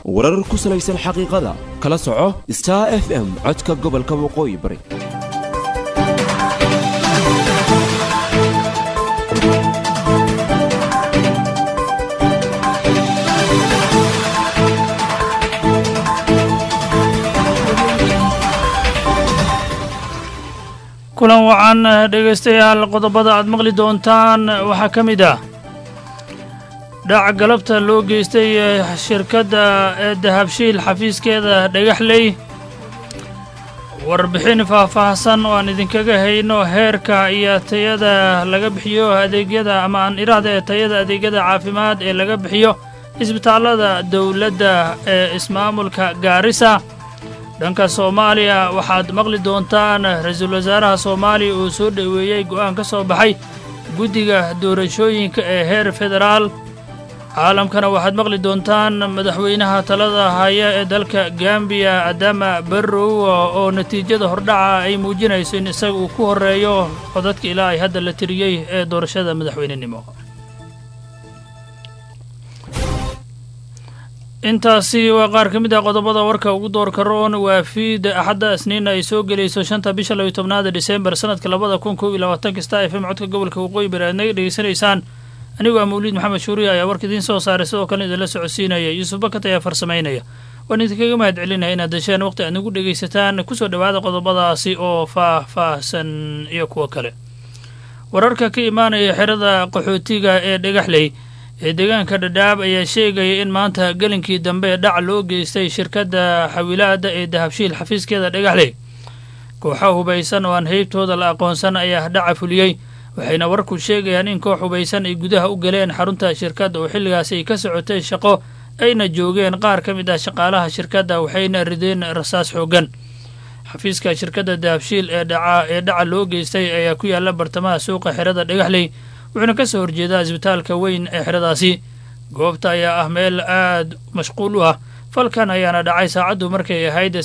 warar ku salaysan xaqiiqada kala soco Star FM codka gobolka waqooyi bari kulan wacan dhegeystayaal qodobada aad maqli doontaan waxaa ka mid ah dhac galabta loo geystay shirkadda dahabshiil xafiiskeeda dhagaxley warbixin faahfaahsan oo aan idinkaga hayno heerka iyo tayada laga bixiyo adeegyada ama aan iraahda tayada adeegyada caafimaad ee laga bixiyo isbitaallada dowladda ee ismaamulka Gaarisa dhanka Soomaaliya waxaad maqli doontaan ra'iisul wasaaraha Soomaaliya oo soo dhaweeyay go'aan ka soo baxay guddiga doorashooyinka ee heer federaal caalamkana waxaad maqli doontaan madaxweynaha talada haya ee dalka Gambia Adama Barrow oo natiijada hordhaca ay muujinayso in isagu uu ku horeeyo codadka ilaa ay hadda la tiriyay ee doorashada madaxweynenimo intaasi waa qaar ka mid ah qodobada warka ugu doorka roon waa fiid axadda isniin ay soo gelayso 5 bisha 12 December sanadka 2021 Star FM codka gobolka waqooyi bari aad naga dhageysanaysaan anigu waa Mawlid Maxamed Shuuriya ayaa warka idin soo saaray sidoo kale idin la socodsiinaya Yusuf Bakat ayaa farsameynaya waan idinkaga mahadcelinaya inaad dashaan waqti aad nagu dhageysataan ku soo dhawaada qodobadaasi oo faahfaahsan iyo kuwa kale wararka ka imaanaya xirada qaxootiga ee Dhagaxley ee deegaanka Dhadhaab ayaa sheegaya in maanta galinkii dambe dhac loo geystay shirkadda xawilaadda ee Dahabshiil xafiiskeeda Dhagaxley kooxo hubaysan oo aan heybtooda la aqoonsan ayaa dhaca fuliyay waxayna warku sheegayaan in koox hubaysan ay gudaha u galeen xarunta shirkadda oo xilligaas ay ka socotay shaqo ayna joogeen qaar ka mid ah shaqaalaha shirkadda waxayna rideen rasaas xoogan xafiiska shirkadda Dahabshiil ee dhaca loo geystay ayaa ku yaala bartamaha suuqa xirada Dhagaxley wuxuuna ka soo horjeedaa isbitaalka weyn ee xiradaasi goobta ayaa ah meel aad mashquul u ah falkan ayaana dhacay saacaddu markay ahayd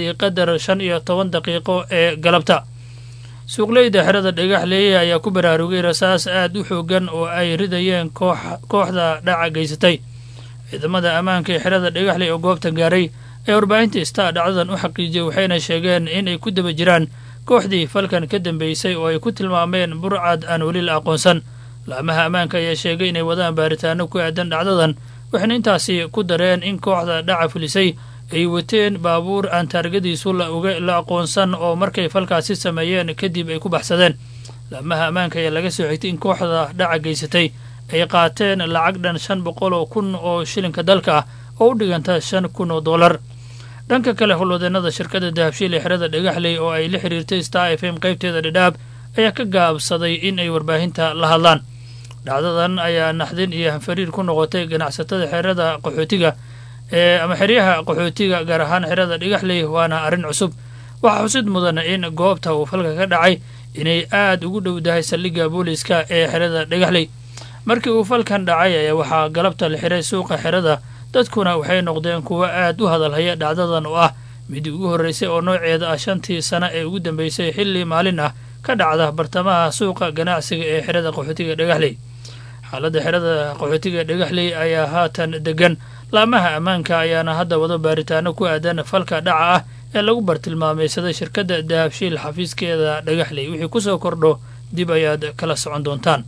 3:15 daqiiqo ee galabta suuqleyda xirada Dhagaxley ayaa ku baraarugay rasaas aad u xoogan oo ay ridayeen kooxda dhaca geysatay ciidamada ammaanka ee xirada Dhagaxley oo goobta gaaray ee warbaahinta Star dhacdadan u xaqiijiyay waxayna sheegeen in ay ku daba jiraan kooxdii falkan ka dambeysay oo ay ku tilmaameen burcad aan weli la aqoonsan laamaha ammaanka ayaa sheegay inay wadaan baaritaano ku aadan dhacdadan waxayna intaasi ku dareen in kooxda dhaca fulisay ay wateen baabuur aan taargadiisu la aqoonsan oo markay falkaasi sameeyeen kadib ay ku baxsadeen laamaha ammaanka ayaa laga soo xigtay in kooxda dhaca geysatay ay qaateen lacag dhan 500,000 oo shilinka dalka ah oo u dhiganta $5,000 dhanka kale howlwadeenada shirkadda Dahabshiil ee xirada Dhagaxley oo ay la xiriirtay Star FM qaybteeda Dhadhaab ayaa ka gaabsaday in ay warbaahinta la hadlaan dhacdadan ayaa naxdin iyo hanfariir ku noqotay ganacsatada xirada qaxootiga ama xiriyaha qaxootiga gaar ahaan xirada Dhagaxley waana arrin cusub waxa xusid mudan in goobta uu falka ka dhacay inay aad ugu dhowdahay saldhigga booliska ee xirada Dhagaxley markii uu falkan dhacay ayaa waxaa galabta la xiray suuqa xirada dadkuna waxay noqdeen kuwa aad u hadalhaya dhacdadan oo ah mid ugu horeysay oo nooceeda ah 5 sano ee ugu dambeysay xilli maalin ah ka dhacda bartamaha suuqa ganacsiga ee xirada qaxootiga Dhagaxley xaaladda xirada qaxootiga Dhagaxley ayaa haatan degan laamaha ammaanka ayaana hadda wada baaritaano ku aadan falka dhaca ah ee lagu bartilmaameysay shirkadda Dahabshiil xafiiskeeda Dhagaxley wixii ku soo kordho dib ayaad kala socon doontaan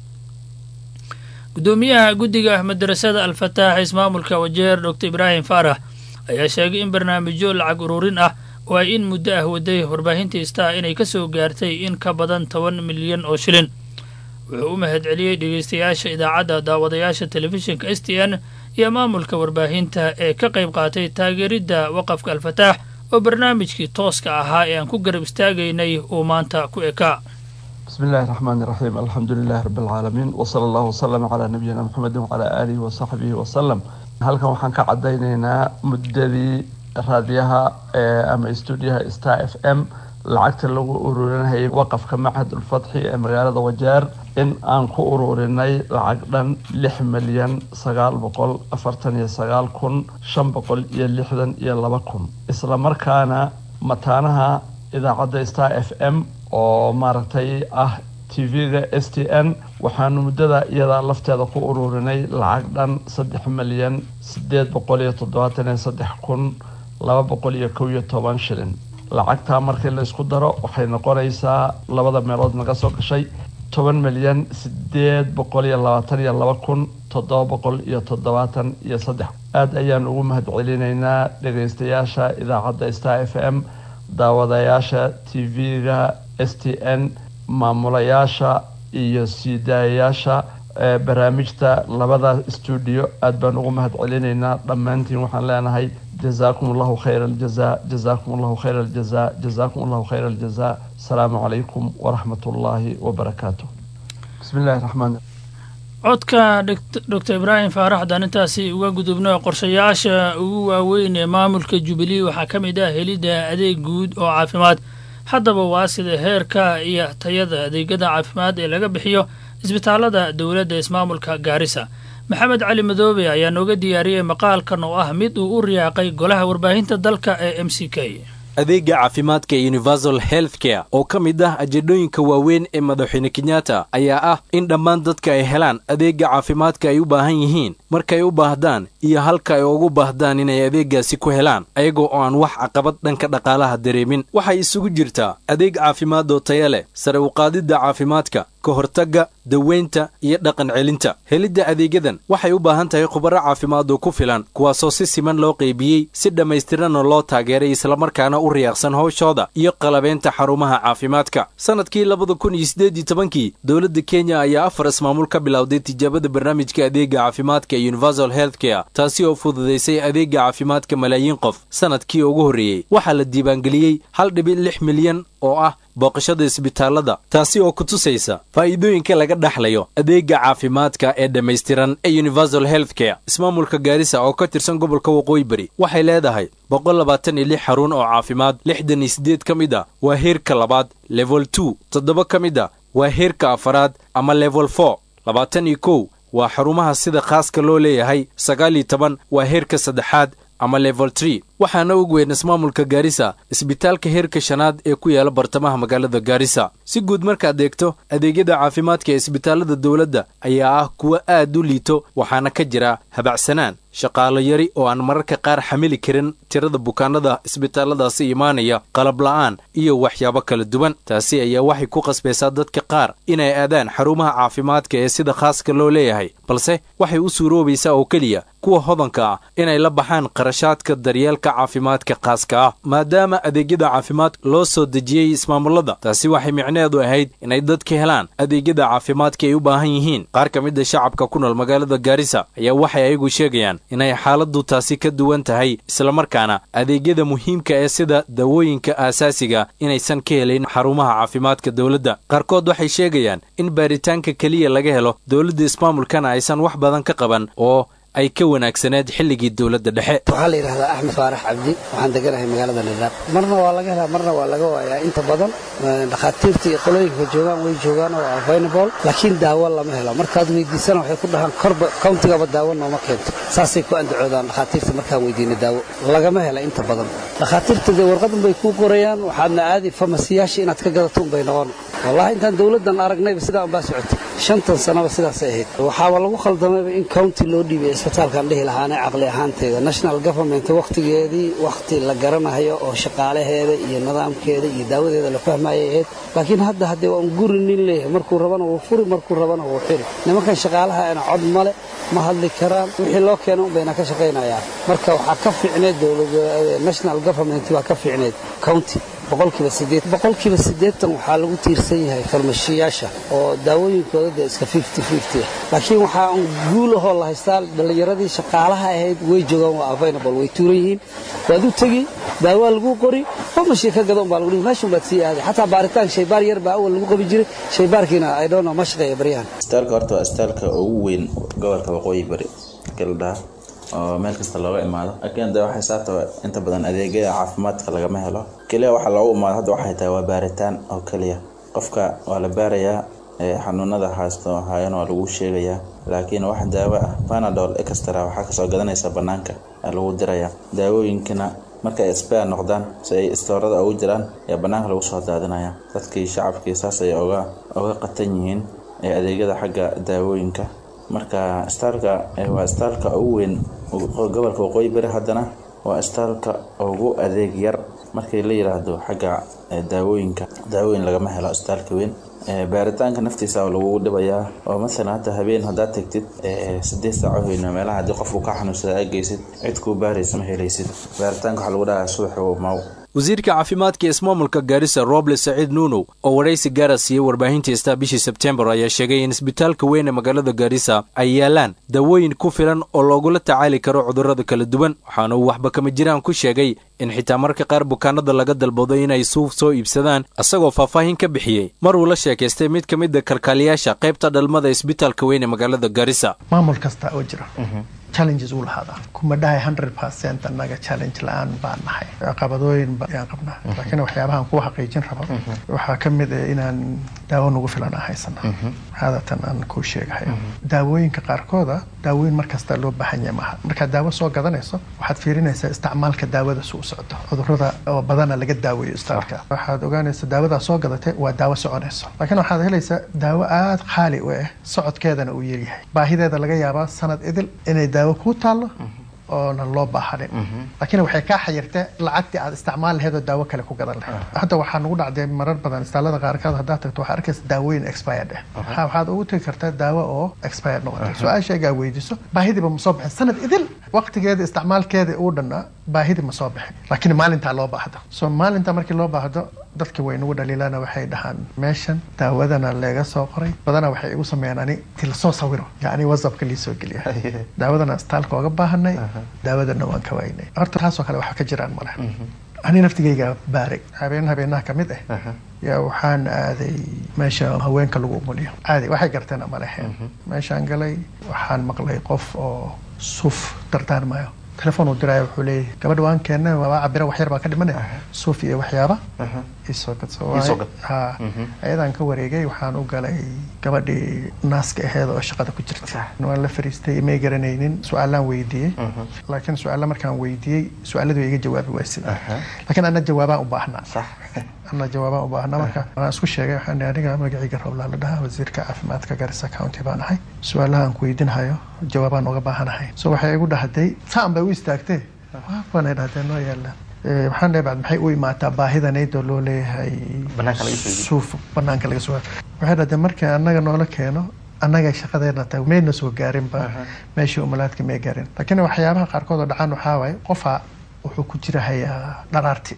gudoomiyaha guddiga madrasada Al-Fataax ismaamulka Wajeer Dr. Ibrahim Farah ayaa sheegay in barnaamijyo lacag ururin ah oo ay in muddo ah waday warbaahinta Star inay ka soo gaartay in ka badan 10 milyan oo shilin wuxuu u mahadceliyay dhageystayaasha idaacadda daawadayaasha telefishinka STN iyo maamulka warbaahinta ee ka qayb qaatay taageeridda waqafka Al-Fataax oo barnaamijkii tooska ahaa ee aan ku garab istaagaynay oo maanta ku ekaa بسم الله الرحمن الرحيم الحمد لله رب العالمين وصلى الله وسلم على نبينا محمد وعلى آله وصحبه وسلم halkan waxaan ka cadaynaynaa muddadii raadiyaha ama stuudiyaha Star FM lacagta lagu ururinayay waqafka Machad al-Fatxi ee magaalada Wajeer in aan ku ururinay lacag dhan 6,949,562 isla markaana mataanaha idaacadda Star FM oo maaragtay ah TV-ga STN waxaanu muddada iyada lafteeda ku ururinay lacag dhan 3,873,211 shilin. lacagta markii la isku daro waxay noqonaysaa labada meelood naga soo gashay 10,822,773. aad ayaan ugu mahadcelinaynaa dhagaystayaasha idaacadda Star FM, daawadayaasha TV-ga STN, maamulayaasha iyo siidaayaasha barnaamijta labada studio. aad baan ugu mahadcelinaynaa dhammaantiin. waxaan leenahay جزاكم الله خير الجزاء، جزاكم الله خير الجزاء، جزاكم الله خير الجزاء. السلام عليكم ورحمة الله وبركاته. بسم الله الرحمن الرحيم. codka Dr. Ibrahim Faarax daantaasi uga gudubno qorshayaasha ugu waaweyn ee maamulka Jubilee waxaa ka mid ah helida adeeg guud oo caafimaad. haddaba waa sida heerka iyo tayada adeegyada caafimaad ee laga bixiyo isbitaalada dowladda ismaamulka Gaarisa. maxamed cali madoobe ayaa nooga diyaariyay maqaalkan oo ah mid uu u riyaaqay golaha warbaahinta dalka ee MCK. adeega caafimaadka Universal Healthcare oo ka mid ah ajeedooyinka waaweyn ee madaxweyne Kenyatta ayaa ah in dhammaan dadka ay helaan adeega caafimaadka ay u baahan yihiin markay u baahdaan iyo halka ay ugu baahdaan inay adeegaasi ku helaan ayagoo aan wax caqabad dhanka dhaqaalaha dareemin. waxay isugu jirtaa adeeg caafimaad oo tayo leh, sare u qaadidda caafimaadka, ka hortagga, daweynta iyo dhaqan celinta. helidda adeegyadan waxay u baahan tahay khubaro caafimaad oo ku filan kuwaasoo si siman loo qaybiyey, si dhammaystiran oo loo taageeray, islamarkaana u riyaaqsan hawshooda iyo qalabeynta xarumaha caafimaadka. sanadkii 2018 dowladda Kenya ayaa 4 ismaamul ka bilowday tijaabada barnaamijka adeega caafimaadka Universal Healthcare, taasi oo fududeysay adeega caafimaadka malaayiin qof. sanadkii ugu horreeyay waxaa la diiwaangeliyey 1.6 milyan oo ah booqashada isbitaalada, taasi oo ku tusaysa faa'iidooyinka laga dhaxlayo adeega caafimaadka ee dhammaystiran ee Universal Healthcare. ismaamulka Gaarisa oo ka tirsan gobolka Waqooyi Bari waxay leedahay 126 xarun oo caafimaad, 68 ka mid ah waa heerka labaad level 2, 7 ka mid ah waa heerka afaraad ama level 4, 21 waa xarumaha sida khaaska loo leeyahay, 19 waa heerka saddexaad ama level 3. waxaana ugu weyn ismaamulka Gaarisa isbitaalka heerka shanaad ee ku yaala bartamaha magaalada Gaarisa. si guud markaad eegto adeegyada caafimaadka ee isbitaalada dowladda ayaa ah kuwa aad u liito, waxaana ka jira habacsanaan, shaqaale yari oo aan mararka qaar xamili karin tirada bukaanada isbitaaladaasi imaanaya, qalab la'aan iyo waxyaabo kala duwan. taasi ayaa waxay ku qasbaysaa dadka qaar inay aadaan xarumaha caafimaadka ee sida khaaska loo leeyahay, balse waxay u suuroobaysaa oo keliya kuwa hodanka ah inay la baxaan qarashaadka daryeelka caafimaadka khaaska ah. maadaama adeegyada caafimaad loo soo dejiyey ismaamulada, taasi waxay micnaheedu ahayd inay dadka helaan adeegyada caafimaadka ay u baahan yihiin. qaar ka mid ah shacabka ku nool magaalada Gaarisa ayaa waxay ayagu sheegayaan inay xaaladdu taasi ka duwan tahay, islamarkaana adeegyada muhiimka ee sida dawooyinka aasaasiga inaysan ka helin xarumaha caafimaadka dowladda. qaarkood waxay sheegayaan in baaritaanka keliya laga helo dowladda ismaamulkana aysan wax badan ka qaban oo ay ka wanaagsaneed xilligii dowladda dhexe. waxaa la yidhahdaa Axmed Faarax Cabdi, waxaan deganahay magaalada Nadaab. marna waa laga helaa, marna waa laga waayaa. inta badan dhakhaatiirta iyo qolooyinka joogaan way joogaan oo available, laakiin daawo lama helo. markaad weydiisana waxay ku dhahaan korba countigaba daawo nooma keento. saasay ku andacoodaan dhakhaatiirta markaan weydiina daawo lagama hela. inta badan dhakhaatiirta dee warqadan bay kuu qorayaan, waxaadna aadi famasiyaasha inaad ka gadato unbay noqon. wallahi intaan dowladdan aragnayba sidaa unbaa socotay 5 sanaba sidaasay ahayd. waxaaba lagu khaldamayba in county loo dhiibay isbitaalkan dhihi lahaana caqli ahaanteeda. national government waqtigeedii waqti la garanayo oo shaqaalaheeda iyo nidaamkeeda iyo daawadeeda la fahmayay ahayd. laakiin hadda haddii waan guri nin leeyahay, markuu rabana wuu furi, markuu rabana wuu xiri. nimankan shaqaalaha ana cod male, ma hadli karaan, wixii loo keeno un bayna ka shaqaynayaan. marka waxaa ka fiicneed dowladda national government waa ka fiicneed county. boqolkiiba 80 waxaa lagu tiirsan yahay farmashiyaasha oo daawooyinkooda iska 50-50 ah. laakiin waxaa guul ahoo la haystaa dhalinyaradii shaqaalaha ahayd way joogaan, waa available, way tuuran yihiin. waad u tegi, daawaa lagu qori, farmashi ka gado baa lagu dhihi, meeshan baad sii aaday. xataa baaritaan shaybaar yar baa awal lagu qabi jiray, shaybaarkiina I don't know ma shaqeeyo baryahan. istaalka horta waa istaalka ugu weyn gobolka Waqooyi Bari galda oo meel kasta looga imaado. laakiin waxay saartaa inta badan adeegyada caafimaadka lagama helo. kaliya waxa loogu imaado hadda waxay tahay waa baaritaan oo kaliya. qofka waa la baarayaa, xanuunada haasto hayana waa lagu sheegayaa, laakiin wax daawo ah Panadol extra waxa ka soo gadanaysa banaanka lagu diraya. daawooyinkana marka ay spare noqdaan si ay istoorada ugu jiraan ee banaanka lagu soo daadinaya dadkii shacabkii saas ay oga qatan yihiin ee adeegyada xagga daawooyinka marka istaalka waa istaalka ugu weyn gobolka Waqooyi Bari haddana waa istaalka ugu adeeg yar markii la yiraahdo xagga daawooyin lagama helo istaalka weyn baaritaanka naftiisa oo lagu dhibayaa oo mesela hada habeen hadaad tagtid 8 saac oo meelaha hadii qofku ka xanuunsada ay geysid cid ku baaraysa ma helaysid baaritaanka waxa lagu dhahaa subaxo maaw wasiirka caafimaadka ismaamulka Garissa Roble Said Nuno oo waraysi gaar ah siiyay warbaahinta Star bishii September ayaa sheegay in isbitaalka weyn ee magaalada Garissa ay yaalaan dawooyin ku filan oo loogu tacaali karo cudurrada kala duwan waxaana uu waxba kama jiraan ku sheegay in xitaa marka qaar bukaanada laga dalbado inay suuf soo iibsadaan asagoo faahfaahin ka bixiyay mar uu la sheekaystay mid kamid ah kalkaaliyaasha qaybta dhalmada isbitaalka weyn ee magaalada Garissa maamul kasta oo jira challenges uu lahaada kuma dhahay 100% anaga challenge laan baan nahay caqabadooyin baan qabnaa laakiin waxyaabahan ku xaqiijin rabo waxa kamid ah inaan daawo nagu filan haysano hadatan aan ku sheegay daawooyinka qaarkooda daawooyin markasta loo baahan yahay marka daawo soo gadanayso waxaad fiirinaysaa isticmaalka daawada soo socdo cudurrada oo badan laga daaweeyo istaalka waxaad ogaanaysaa daawada soo gadatay waa daawo soconayso laakiin waxaad helaysaa daawo aad qaali u ah socodkeedana uu yar yahay baahideeda laga yaabaa sanad idil inay daawo ku taalo oo loo baahan laakiin waxay ka xayirtay lacagtii aad isticmaal lahayd daawo kale ku gadan lahayd hadda waxaan ugu dhacday marar badan istaalada qaarkood hadda tagto waxa arkaysa daawooyin expired waxaad ugu tagi kartaa daawo oo expired noqotay su'aashayga weydiiso baahidiba ma soo bixin sanad idil waqtigeeda isticmaalkeeda uu dhanaa baahidi ma soo bixin laakiin maalinta loo baahdo soo maalinta markii loo baahdo dadka way nagu dhaliilana waxay dhahaan meeshan daawadana laga soo qoray badana waxay igu sameeyaan ani til soo sawiro yaani WhatsApp-ka li soo geliya daawadana istaalka uga baahanay daawadana waan ka waynay horta taasoo kale waxa ka jiraan malaha ani naftigayga baaray habeenaha kamid ah yaa waxaan aaday meesha haweenka lagu umuliyo aaday waxay garteen ama lahayn meeshaan galay waxaan maqlay qof oo suuf dardaarmayo telefoon u diray wuxuu leeyahay gabadh waan keenay waa cabira wax yar baa ka dhimanay suuf iyo waxyaaba isoo gad ayadaan ka wareegay waxaan u galay gabadhii naaska aheed oo shaqada ku jirta waan la fariistay ma garanaynin su'aalaan weydiiyay laakiin su'aala markaan weydiiyay su'aaladu iga jawaabi waayeen laakiin ana jawaabaan u baahnaa أنا جوابه وباهنا مركا أنا أسكت شيء إحنا نرجع مرجع يقرب لا لده وزير كعافيمات كجارس كاونتي بان هاي سؤالها عن كويدين هايو جوابان وجباهنا هاي سو حي يقول ده هدي سام بويس تاكتي وانا ده هدي إنه يلا محن بعد محي وي ما تباه هذا نيتو لولي هاي شوف بنانك اللي سوى وهذا ده مركا أنا جنولا كأنه أنا جاي شقدرنا تاومين نسوي جارين با ماشي وملات كمية جارين لكن وحيابها قاركود دعانو حاوي قفا wuxuu ku jira dharaarti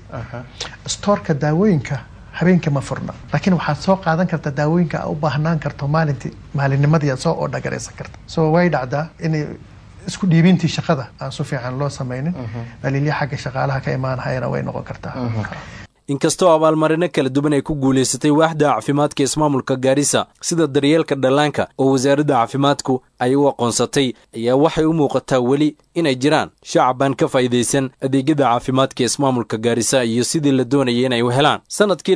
stoorka daawooyinka habeenka ma furna laakiin waxaad soo qaadan kartaa daawooyinka u baahnaan karto maalinnimadii soo oo dhagareysan karta soo way dhacdaa in isku dhiibintii shaqada aan si fiican loo sameeynin dhaliilya xagga shaqaalaha ka imaanayna way noqon kartaa inkastoo abaalmarino kala duwan ay ku guuleysatay waaxda caafimaadka ismaamulka Garissa sida daryeelka dhallaanka oo wasaaradda caafimaadku ay u aqoonsatay ayaa waxay u muuqataa weli inay jiraan shacabaan ka faa'iideysan adeegyada caafimaadka ismaamulka Garissa iyo sidii la doonayay inay u helaan sanadkii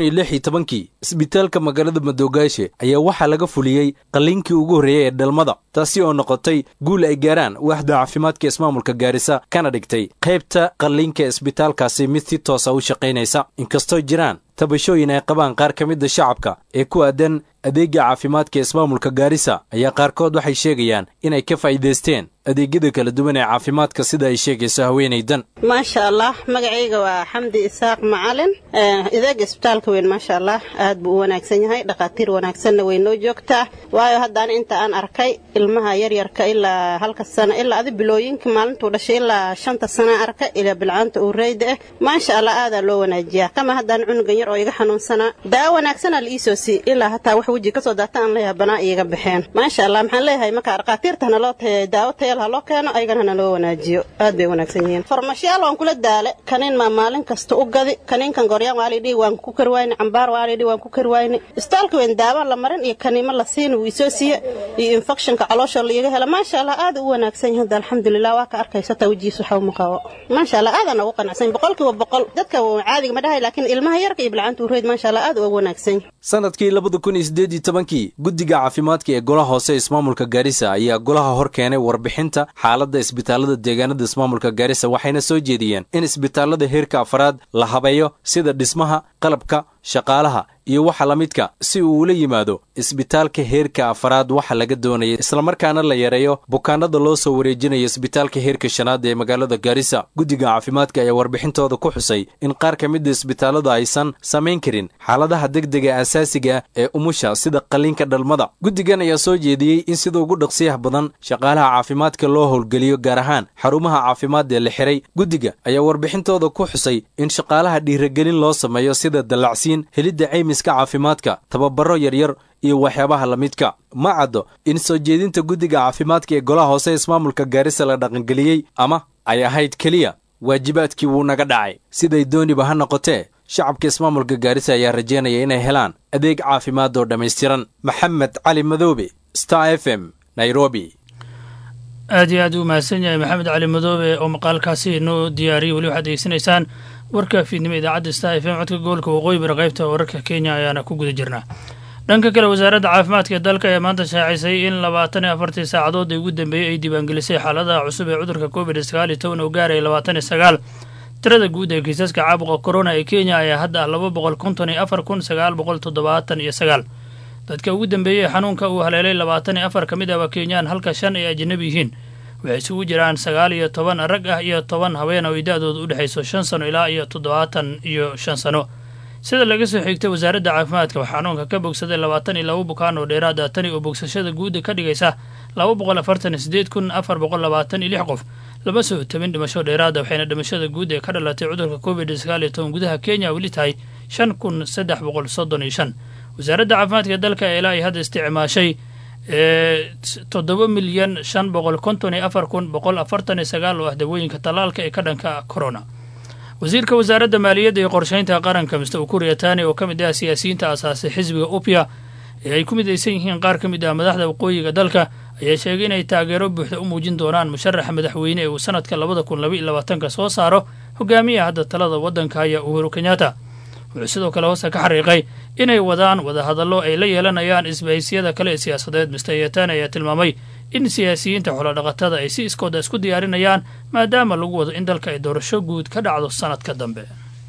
2016 isbitaalka magaalada Madoogaashe ayaa waxa laga fuliyay qalinkii ugu horeeyay ee dhalmada taasi oo noqotay guul ay gaaraan waaxda caafimaadka ismaamulka Garissa kana dhigtay qaybta qalinka isbitaalkaasi mid si toos ah u shaqeynaysa inkastoo jiraan tabashooyin ay qabaan qaar ka mid ah shacabka ee ku aadan adeega caafimaadka ismaamulka Garissa ayaa qaarkood waxay sheegayaan inay ka faa'iideysteen adeegyada kala duwan ee caafimaadka sida ay sheegayso haweeneydan ma sha Allah magacayga waa Xamdi Isaaq Macalin adeega isbitaalka weyn ma sha Allah aad buu wanaagsan yahay dhaqaatiir wanaagsan way noo joogtaa waayo haddaan inta aan arkay ilmaha yar yarka ilaa halka sano ilaa adi bilooyinka maalintu dhashay ilaa 5 sano arkay ilaa bilcaanta uu reeyday ma sha Allah aad loo wanaajiyaa kama haddaan cunugan yar oo iga xanuunsana daawo wanaagsan la isoo si ilaa hataa wax waji ka soo daataan la yaabana iyaga bixeen ma sha Allah maxaan leeyahay marka dhaqaatiirtana loo tahay daawo loo keeno ayagana loo wanaajiyo aad bay wanaagsan yihiin farmashiyaal waan kula daale kanin ma maalin kasta u gadi kaninkan goryaan waa leeyahay waan ku karwayni cambaar waa leeyahay waan ku karwayni istaalka weyn daawo la marin iyo kanimo la siin uu isoo siiyo iyo infectionka caloosha la iga hela ma sha Allah aad u wanaagsan yahay alxamdulillah waa ka arkaysa tawajiisu xaw muqawo ma sha Allah aadana u qanacsan 100% dadka caadiga ma dhahay laakiin ilmaha yarka iyo bilcaanta u reed ma sha Allah aad u wanaagsan sanadkii 2018 guddiga caafimaadka ee golaha hoose ismaamulka Gaarisa ayaa golaha hor keenay warbixinta xaaladda isbitaalada deegaanada ismaamulka Gaarisa waxayna soo jeediyeen in isbitaalada heerka afraad la habeeyo sida dhismaha qalabka shaqaalaha iyo waxa la midka si uu ula yimaado isbitaalka heerka afraad waxa laga doonayay isla markaana la yareeyo bukaanada loo soo wareejinayo isbitaalka heerka shanaad ee magaalada Gaarisa guddiga caafimaadka ayaa warbixintooda ku xusay in qaar ka mid ah isbitaalada aysan sameyn karin xaaladaha degdega asaasiga ee umusha sida qaliinka dhalmada guddigan ayaa soo jeediyey in sida ugu dhaqsiyaha badan shaqaalaha caafimaadka loo howlgeliyo gaar ahaan xarumaha caafimaad ee la xiray guddiga ayaa warbixintooda ku xusay in shaqaalaha dhiirigelin loo sameeyo sida dalacsiin helidda caymiska caafimaadka tababaro yaryar iyo waxyaabaha la midka ma caddo in soo jeedinta guddiga caafimaadka ee golaha hoose ismaamulka Gaarisa la dhaqangeliyey ama ay ahayd keliya waajibaadkii wuu naga dhacay siday dooniba ha noqotee shacabka ismaamulka Gaarisa ayaa rajeynaya inay helaan adeeg caafimaad oo dhammaystiran maxamed cali madoobe Star FM Nairobi aad iyo aad u mahadsan yahay maxamed cali madoobe oo maqaalkaasi noo diyaariyey weli waxaad degeysanaysaan warka fiidnimo idaacadda Star FM codka gobolka waqooyi bari qaybta wararka Kenya ayaana ku guda jirnaa dhanka kale wasaaradda caafimaadka ee dalka ayaa maanta shaacisay in 24 saacadood ugu dambeeyay ay diiwaangelisay xaaladaha cusub ee cudurka COVID-19 oo gaaray 29 tirada guud ee kiisaska caabuqa corona ee Kenya ayaa hadda 254,979 dadka ugu dambeeyay xanuunka uu haleelay 24 ka mid ah waa Kenyaan halka 5 ay ajnabi yihiin waxay isugu jiraan 19 rag ah iyo 10 haween oo idadoodu u dhaxayso 5 sano ilaa iyo 75 sano sida laga soo xigtay wasaaradda caafimaadka waxaa xanuunka ka bogsaday 22 bukaan oo dheeraad ah tani oo bogsashada guud ka dhigaysa 248,426 qof lama soo tabin dhimasho dheeraad ah waxayna dhimashada guud ee ka dhalatay cudurka COVID-19 gudaha Kenya weli tahay 5,335 wasaaradda caafimaadka dalka ee ilaa ay hadda isticmaashay 7,554,149 oo ah dawooyinka talaalka ee ka dhanka corona wasiirka wasaaradda maaliyadda iyo qorshaynta qaranka Mr. Ukur Yatani oo ka mid ah siyaasiyiinta asaasay xisbiga UPIA ee ay ku midaysan yihiin qaar ka mid ah madaxda waqooyiga dalka ayaa sheegay inay taageero buuxda u muujin doonaan musharaxa madaxweyne ee uu sanadka 2022 soo saaro hogaamiyaha hadda talada waddanka ayaa Uhuru Kenyatta wuxuu sidoo kale hoose ka xariiqay inay wadaan wadahadallo ay la yeelanayaan isbahaysyada kale ee siyaasadeed Mr. Yatani ayaa tilmaamay in siyaasiyiinta xoolo-dhaqatada ay si iskooda isku diyaarinayaan maadaama lagu wado in dalka ay doorasho guud ka dhacdo sanadka dambe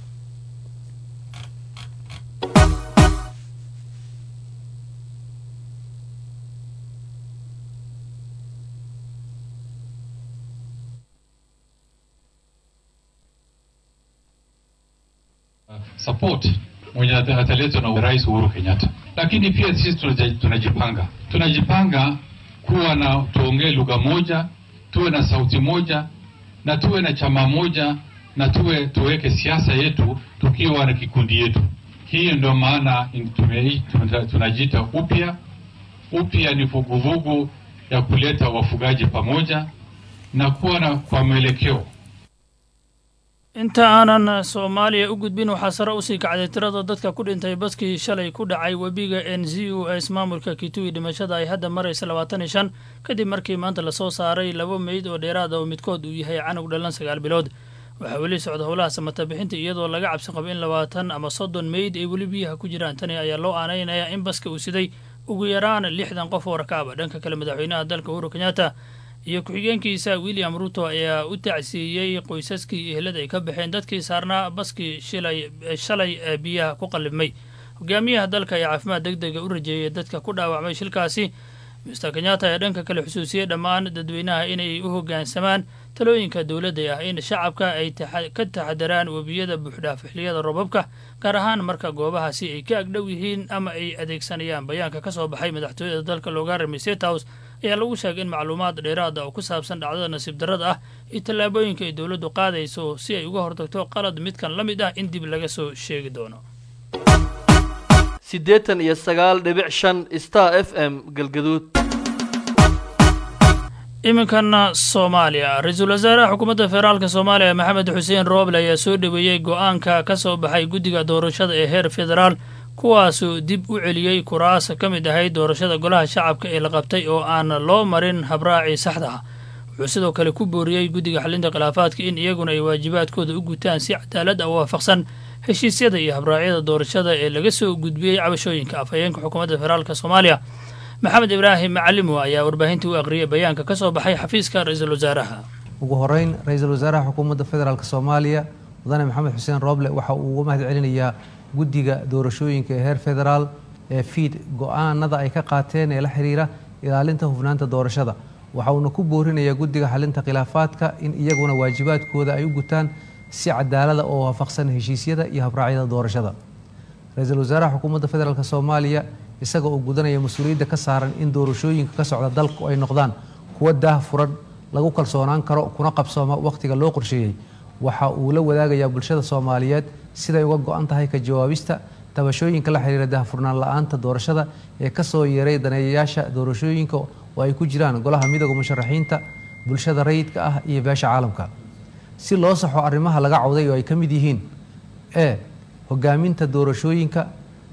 support mwenye ataletwa na Rais Uhuru Kenyatta, lakini pia sisi tunajipanga kuwa na tuongee lugha moja, tuwe na sauti moja na tuwe na chama moja na tuweke siasa yetu tukiwa na kikundi yetu. Hii ndio maana tunajiita upya. Upya ni vuguvugu ya kuleta wafugaji pamoja na kuwa na kwa mwelekeo. inta aanan Soomaaliya u gudbin waxaa sare u sii kacday tirada dadka ku dhintay baskii shalay ku dhacay webiga NZU ee ismaamulka Kitui dhimashada ay hadda maraysa 25 kadib markii maanta la soo saaray 2 meyd oo dheeraad ah oo midkood uu yahay canug dhalan 9 bilood waxaa weli socda howlaha samata bixinta iyadoo laga cabsi qabo in 20 ama 30 meyd ay weli biyaha ku jiraan tani ayaa loo aanaynayaa in baska uu siday ugu yaraan 60 qof oo rakaab dhanka kale madaxweynaha dalka Uhuru Kenyatta iyo ku-xigeenkiisa William Ruto ayaa u tacsiiyey qoysaskii ehelada ay ka baxeen dadkii saarnaa baskii shalay biyaha ku qalibmay hogaamiyaha dalka ayaa caafimaad degdega u rajeeyay dadka ku dhaawacmay shilkaasi Mr. Kenyatta ayaa dhanka kale xusuusiyey dhammaan dadweynaha inay u hoggaansamaan talooyinka dowladda ah in shacabka ay ka taxadaraan webiyada buuxdhaaf xilliyada roobabka gaar ahaan marka goobahaasi ay ka agdhow yihiin ama ay adeegsanayaan bayaanka ka soo baxay madaxtooyada dalka looga ramay State House ayaa lagu sheegay in macluumaad dheeraad ah oo ku saabsan dhacdada nasiib darrada ah iyo tallaabooyinka ay dowladdu qaadayso si ay uga hortagto qalad midkan la mid ah in dib laga soo sheegi doono 89.5 Star FM galgaduud iminkana Soomaaliya ra'iisul wasaaraha xukuumadda federaalka Soomaaliya Maxamed Xuseen Rooble ayaa soo dhaweeyay go'aanka ka soo baxay guddiga doorashada ee heer federaal kuwaasoo dib u celiyey kuraas ka mid ahayd doorashada golaha shacabka ee la qabtay oo aan loo marin habraacii saxda ah wuxuu sidoo kale ku booriyey guddiga xalinta khilaafaadka in iyaguna ay waajibaadkooda u gutaan si cadaalad ah waafaqsan heshiisyada iyo habraacyada doorashada ee laga soo gudbiyey cabashooyinka afhayeenka xukuumadda federaalk soomaaliya maxamed ibraahim macalimo ayaa warbaahintii u aqriyay bayaanka ka soo baxay xafiiska ra-iisul wasaaraha. ugu horeyn ra-iisul wasaaraha xukuumadda federaalk soomaaliya mudane maxamed xuseen rooble waxa uu uga mahad celinayaa guddiga doorashooyinka ee heer federaal ee fiid go-aanada ay ka qaateen ee la xiriira ilaalinta hufnaanta doorashada. waxa uuna ku boorinayaa guddiga xalinta khilaafaadka in iyaguna waajibaadkooda ay u gutaan si cadaalada oo waafaqsan heshiisyada iyo habraacyada doorashada. ra-iisul wasaaraha xukuumadda federaalk soomaaliya isaga oo gudanaya mas-uuliyadda ka saaran in doorashooyinka ka socda dalku ay noqdaan kuwa daahfuran lagu kalsoonaan karo kuna qabsooma wakhtiga loo qorsheeyey waxa uu la wadaagayaa bulshada Soomaaliyeed siday uga go'an tahay ka jawaabista tabashooyinka la xiriira daahfurnaan la'aanta doorashada ee ka soo yeeray daneeyayaasha doorashooyinka oo ay ku jiraan golaha midowga musharaxiinta bulshada rayidka ah iyo beesha caalamka si loo saxo arrimaha laga cawday oo ay ka mid yihiin hogaaminta doorashooyinka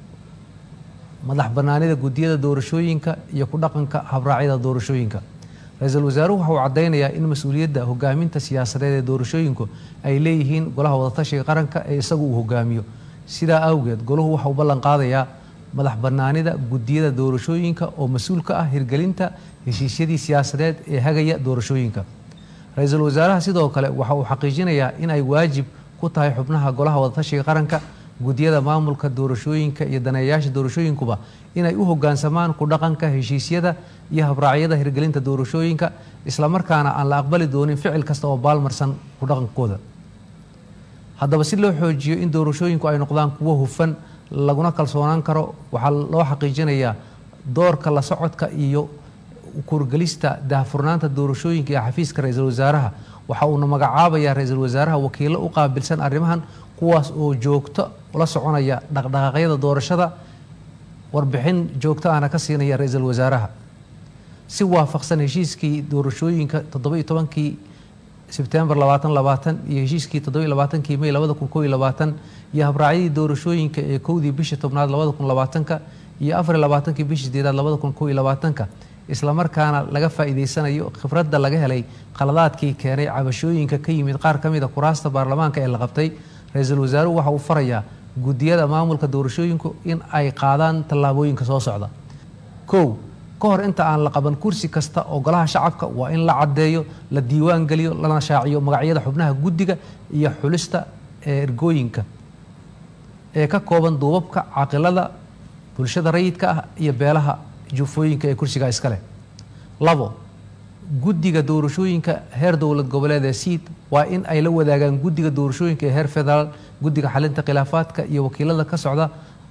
madax banaanida guddiyada doorashooyinka iyo ku dhaqanka habraacyada doorashooyinka. ra-iisul wasaaruhu waxa uu cadeynayaa in mas-uuliyadda hogaaminta siyaasadeed ee doorashooyinku ay leeyihiin golaha wadatashiga qaranka ee isagu uu hogaamiyo. sidaa awgeed golahu waxa uu ballan qaadayaa madax banaanida guddiyada doorashooyinka oo mas-uul ka ah hirgelinta heshiisyadii siyaasadeed ee hagaya doorashooyinka. ra-iisul wasaaraha sidoo kale waxa uu xaqiijinayaa in ay waajib ku tahay xubnaha golaha wadatashiga qaranka guddiyada maamulka doorashooyinka iyo daneeyayaasha doorashooyinkuba inay u hoggaansamaan ku dhaqanka heshiisyada iyo habraacyada hirgelinta doorashooyinka isla markaana aan la aqbali doonin ficil kasta oo baalmarsan ku dhaqankooda. haddaba si loo xoojiyo in doorashooyinku ay noqdaan kuwo hufan laguna kalsoonaan karo waxaa loo xaqiijinayaa doorka la socodka iyo kurgelista daahfurnaanta doorashooyinka ee xafiiska ra-iisul wasaaraha. waxa uuna magacaabayaa ra-iisul wasaaraha wakiilo u qaabilsan arrimahan kuwaas oo joogto la soconaya dhaqdhaqaaqyada doorashada warbixin joogto ahna ka siinaya ra-iisul wasaaraha si waafaqsan heshiiskii doorashooyinka 17 Sebtembar 2020 iyo heshiiskii 27 May 2021 iyo habraacyadii doorashooyinka ee 1 bisha 10 2020 iyo 24 bisha 8 2021 isla markaana laga faa'iideysanayo khibradda laga helay qaladaadkii keenay cabashooyinka ka yimid qaar ka mid ah kuraasta baarlamaanka ee la qabtay. ra-iisul wasaaruhu waxa uu farayaa guddiyada maamulka doorashooyinku in ay qaadaan tallaabooyinka soo socda. 1 ka hor inta aan la qaban kursi kasta oo golaha shacabka waa in la caddeeyo la diiwaan geliyo lana shaaciyo magacyada xubnaha guddiga iyo xulista ergooyinka ee ka kooban duubabka caaqilada bulshada rayidka ah iyo beelaha juufooyinka ee kursiga iska leh. 2 guddiga doorashooyinka heer dowlad goboleed ee siid waa in ay la wadaagaan guddiga doorashooyinka ee heer federaal guddiga xalinta khilaafaadka iyo wakiilada ka socda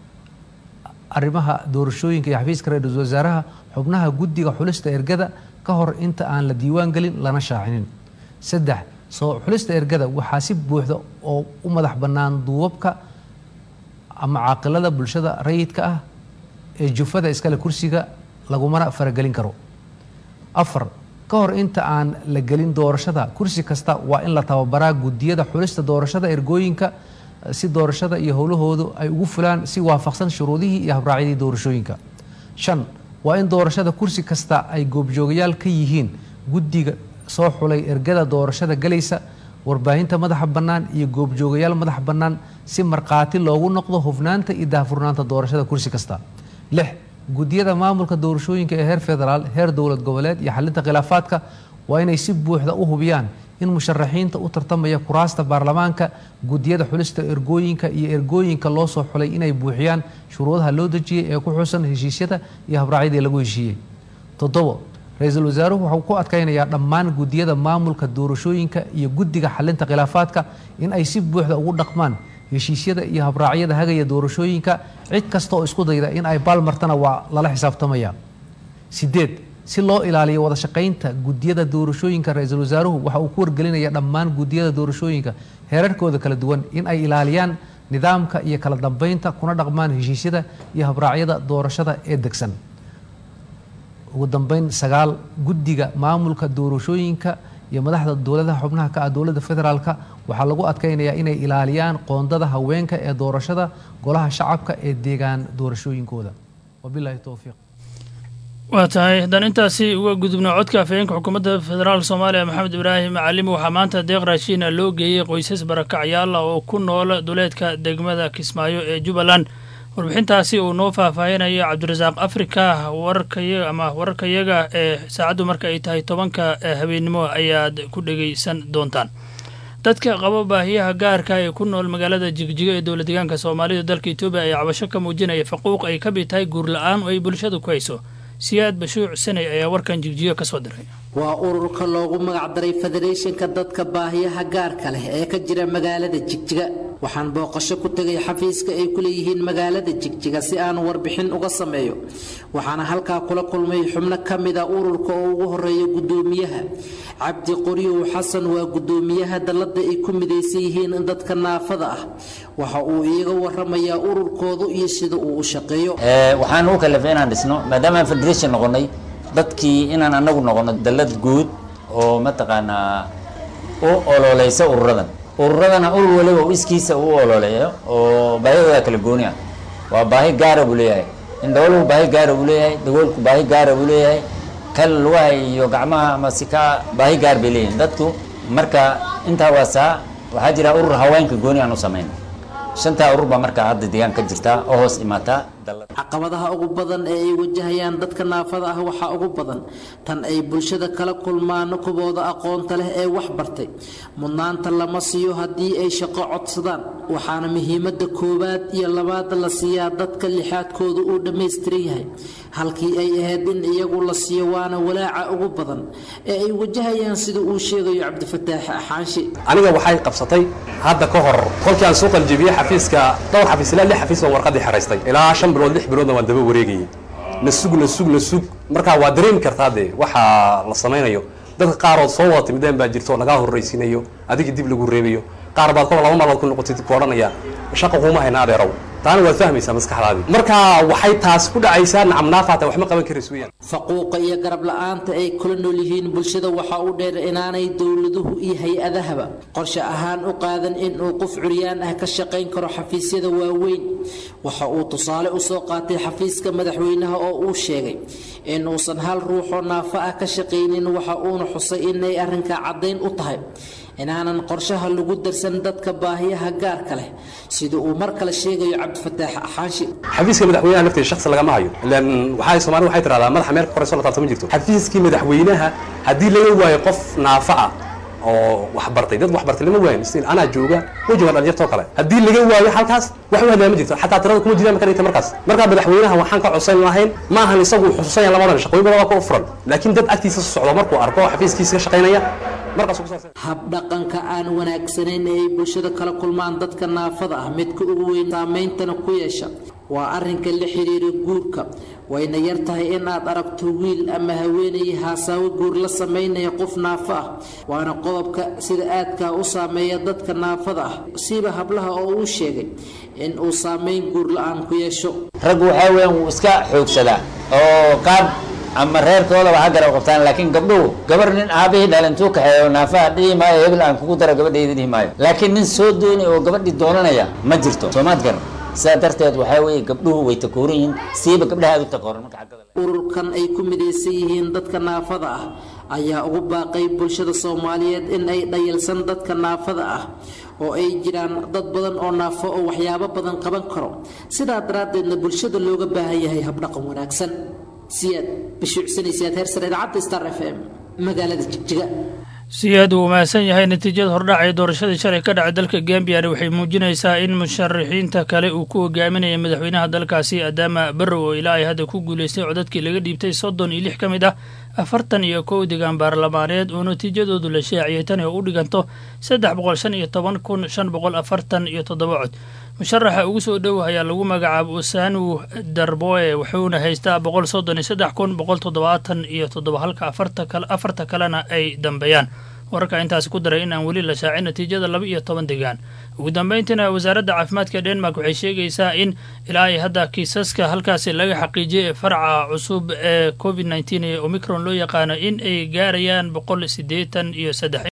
arrimaha doorashooyinka iyo xafiiska ra-iisul wasaaraha xubnaha guddiga xulista ergada ka hor inta aan la diiwaan gelin lana shaacinin. 3 soo xulista ergada waxaa si buuxda oo u madax bannaan duubabka ama caaqilada bulshada rayidka ah ee jufada iskale kursiga lagumana faragelin karo. 4 ka hor inta aan la gelin doorashada kursi kasta waa in la tababaraa guddiyada xulista doorashada ergooyinka si doorashada iyo howlahoodu ay ugu fulaan si waafaqsan shuruudihii iyo habraacyadii doorashooyinka. 5 waa in doorashada kursi kasta ay goobjoogayaal ka yihiin guddiga soo xulay ergada doorashada galaysa warbaahinta madaxa bannaan iyo goobjoogayaal madax bannaan si markhaati loogu noqdo hufnaanta iyo daahfurnaanta doorashada kursi kasta. 6 guddiyada maamulka doorashooyinka ee heer federaal heer dowlad goboleed iyo xalinta khilaafaadka waa inay si buuxda u hubiyaan in musharaxiinta u tartamaya kuraasta baarlamaanka guddiyada xulista ergooyinka iyo ergooyinka loo soo xulay inay buuxiyaan shuruudaha loo dejiyey ee ku xusan heshiisyada iyo habraacyadii lagu heshiiyey. 7 ra-iisul wasaaruhu wuxuu ku adkaynayaa dhammaan guddiyada maamulka doorashooyinka iyo guddiga xalinta khilaafaadka in ay si buuxda ugu dhaqmaan heshiisyada iyo habraacyada hagaya doorashooyinka cid kasta oo isku dayda in ay baalmartana waa lala xisaabtamaya. 8 si loo ilaaliyo wada shaqaynta guddiyada doorashooyinka ra-iisul wasaaruhu waxa uu ku wargelinayaa dhammaan guddiyada doorashooyinka heerarkooda kala duwan in ay ilaaliyaan nidaamka iyo kala dambeynta kuna dhaqmaan heshiisyada iyo habraacyada doorashada ee degsan. ugu dambeyn 9 guddiga maamulka doorashooyinka iyo madaxda dowladaha xubnaha ka ah dowladda federaalka waxaa lagu adkaynayaa inay ilaaliyaan qoondada haweenka ee doorashada golaha shacabka ee deegaan doorashooyinkooda. wabilaahi towfiiq. waa tahay haddaan intaasi uga gudubno codka afhayeenka xukuumadda federaalk soomaaliya maxamed ibraahim macallim waxaa maanta deeq raashiina loo geeyey qoysas barakacyaala oo ku nool duleedka degmada kismaayo ee jubbaland warbixintaasi uu noo faahfaahinayo cabdirasaaq afrika wararkayaga ee saacaddu marka ay tahay 10 habeennimo ayaad ku dhegaysan doontaan dadka qaba baahiyaha gaarka ee ku nool magaalada jigjiga ee dowlad deegaanka soomaalida dalka Itoobiya ayaa cabasho ka muujinaya faquuq ay ka mid tahay guur la'aan oo ay bulshadu ku hayso siyaad bashuuc sanay ayaa warkan jigjiga ka soo diray waa ururka loogu magac daray Federationka dadka baahiyaha gaarka leh ee ka jira magaalada Jigjiga waxaan booqasho ku tagay xafiiska ay ku leeyihiin magaalada Jigjiga si aan warbixin uga sameeyo waxaana halkaa kula kulmay xubno ka mid ah ururka oo ugu horeeya gudoomiyaha Cabdi Qoriyo Xasan waa gudoomiyaha dalada ay ku midaysan yihiin dadka naafada ah waxa uu iyaga waramayaa ururkoodu iyo sida uu u shaqeeyo waxaan u kala feenaan dhisno maadaama federation noqonay dadkii inaan anagu noqono dalad guud oo mataqaanaa oo ololeysa ururadana urur waliba iskiisa uu ololeeyo oo baahida kala gooni ah waa baahi gaar ah u leeyahay in dawladdu baahi gaar ah u leeyahay dawladku baahi gaar ah u leeyahay kal lugaha iyo gacmaha ama sika baahi gaar bay leeyihiin dadku marka inta waxaa jira urur haweenka gooni aan u sameyn shanta urur ba marka hadda deegaan ka jirta oo hoos imaata caqabadaha ugu badan ee ay wajahayaan dadka naafada ah waxa ugu badan tan ay bulshada kala kulmaan kubooda aqoonta leh ee wax bartay mudnaanta lama siiyo haddii ay shaqo codsadaan waxaana muhiimada koowaad iyo labaad la siiyaa dadka lixaadkooda uu dhameystiran yahay halkii ay ahayd in iyagu la siiyo waana walaaca ugu badan ee ay wajahayaan sida uu sheegayo Cabdifataax Xaanshi aniga waxay qabsatay hadda ka hor kolkii aan soo qaljibiye xafiiska dhowr xafiis ilaa 6 xafiis oo warqadii xareystay ilaa 5 bilood 6 biloodna waan daba wareegay nasug marka waa dareemi kartaa waxa la sameeyo dadka qaar oo soo wata midaan baa jirto naga horreysinayo adiga dib lagu reebayo qaar baad laba maalmood ku noqotay koodhanaya shaqo kuma hayna adeerow taana waa fahmaysaa maskaxdaadii marka waxay taas ku dhacaysaa nacamnaafaata wax ma qaban karayso weeyaan faquuqa iyo garab la'aanta ay kula nool yihiin bulshada waxa uu dheer inaanay dawladuhu iyo hay'adahaba qorshe ahaan u qaadan in uu qof curyaan ah ka shaqayn karo xafiisyada waaweyn waxa uu tusaale u soo qaatay xafiiska madaxweynaha oo uu sheegay in uusan hal ruux oo naafa ah ka shaqaynin waxa uuna xusay inay arrinka cadeyn u tahay inaanan qorshaha lagu darsan dadka baahiyaha gaarka leh sida uu mar kale sheegayo Cabdifataax Xaanshi xafiiska madaxweynaha laftiisa shakhsi laga maayo ilaan Soomaalidu waxay tiraahdaa madaxa meel korayso la taabtama jirto xafiiskii madaxweynaha hadii laga waayo qof naafa ah oo wax bartay dad wax bartay lama waayin istiin ana jooga wajiga dhalinyarto kale hadii laga waayo halkaas wax wada ma jirto xataa tirada kuma jiraan marka madaxweynaha waxaan ka codsan lahayn ma ahan isagu xusuusan labadan shaqooyin badan ka furan laakiin dad agtiisa socdo markuu arko xafiiskiisa ka shaqeynaya hab dhaqanka aan wanaagsanayn ee bulshada kala kulmaan dadka naafada ah midka ugu weyn saameyntana ku yeesha waa arrinka la xiriira guurka wayna yar tahay in aad aragto wiil ama haweeney haasawo guur la sameynaya qof naafa ah waana qodobka sida aadka u saameeya dadka naafada ah siiba hablaha oo uu sheegay in uu saameyn guur la'aan ku yeesho rag waxa weyn uu iska xoogsadaa oo qaab ama reerkooda waxa garab qabtaan laakiin gabdhuhu gabar nin aabahay dhalantuu ka xeeyo naafa dhiimaayo hebel aan kugu dara gabadheeda dhiimaayo laakiin nin soo doonay oo gabadhii doonanaya ma jirto Soomaad garan سادرتاد waxay gabdhuhu way takooriin siiba gabdhaha u takooran marka xaqada ururkan ay ku midaysan yihiin dadka naafada ah ayaa ugu baaqay bulshada Soomaaliyeed in ay dhayalsan dadka naafada ah oo ay jiraan dad badan oo naafo oo waxyaabo badan qaban karo sidaa daraadeedna bulshada looga baahan yahay hab dhaqan wanaagsan siyaad bishuucsanaysa heer sare idaacadda Star FM magaalada Jigjiga siyaad uu maasan yahay natiijada hordhacay doorashadii shalay ka dhacay dalka Gambia waxay muujinaysaa in musharaxiinta kale uu ku hogaaminayo madaxweynaha dalkaasi Adama Barrow oo ilaa ay hadda ku guuleystay codadkii laga dhiibtay 36 ka mid ah 41 deegaan baarlamaaneed oo natiijadoodu la shaaciyay tan oo u dhiganto 315,547 cod musharaxa ugu soo dhow ayaa lagu magacaabo Usanu Darboe wuxuuna haystaa 133,177 halka afarta kalena ay dambeeyaan wararka intaas ku daray in aan weli la shaacin natiijada 12 deegaan ugu dambeyntiina wasaaradda caafimaadka Denmark waxay sheegaysaa in ilaa ay hadda kiisaska halkaasi laga xaqiijiyay farca cusub ee COVID-19 ee Omicron loo yaqaan in ay gaarayaan 183